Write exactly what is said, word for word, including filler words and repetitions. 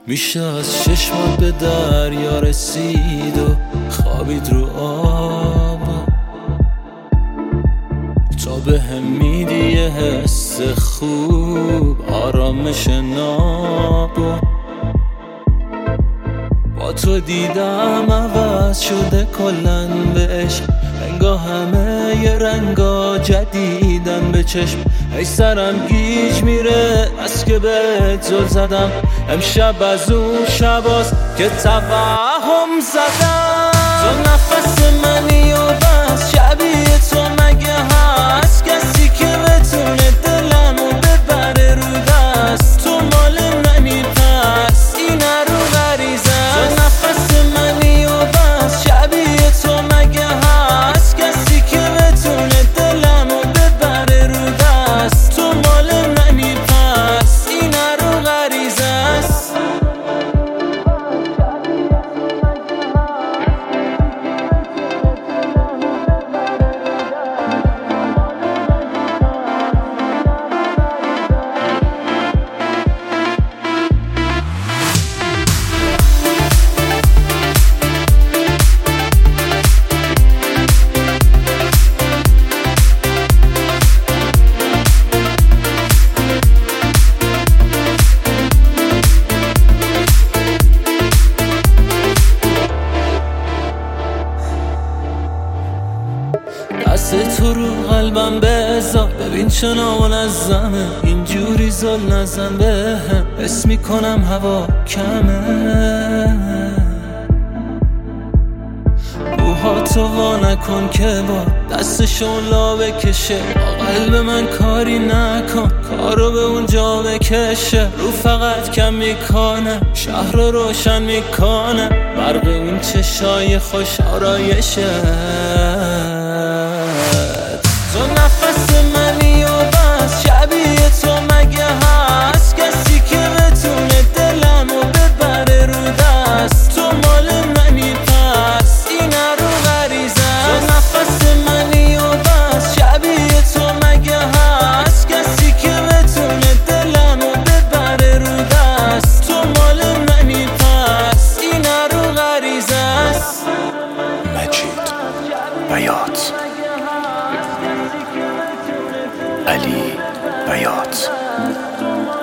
میشه از چشمات به دریا رسید و خوابید رو آب، تا به هم میدی یه حس خوب، آرامش ناب. با تو دیدم عوض شده کلن به عشق، رنگا همه یه رنگا جدیدن به چشم. ای سرم گیج میره از که بهت زل زدم، امشب از اون شباست که توهم زدم. تو نفس منی و بس، شبیه تو مگه هست کسی که بتونه دلمو ببره رو دست؟ تو مال منی پس این رو غریزه است. تو نفس منی و بس، شبیه تو مگه هست کسی که بتونه دلمو ببره رو دست؟ تو مال منی پس این رو غریزه است. دست تو رو قلبم بذار، ببین چه نامنظمه، اینجوری زل نزن به هم، حس میکنم هوا کمه. روحا تو وا نکن که با دستشون لا بکشه، با قلب من کاری نکن کارو به اونجا بکشه. رو فقط کم میکنه، شهر رو روشن میکنه، برق این چشای خوش آرایشه. تو نفس منی و بس، شبیه تو مگه هست کسی که بتونه دلمو ببره رو دست؟ تو مال منی پس این رو غریزه است. تو نفس منی و بس، شبیه تو مگه هست کسی که بتونه دلمو ببره رو دست؟ تو مال منی پس این رو غریزه است. مجید بیات، علی بیات.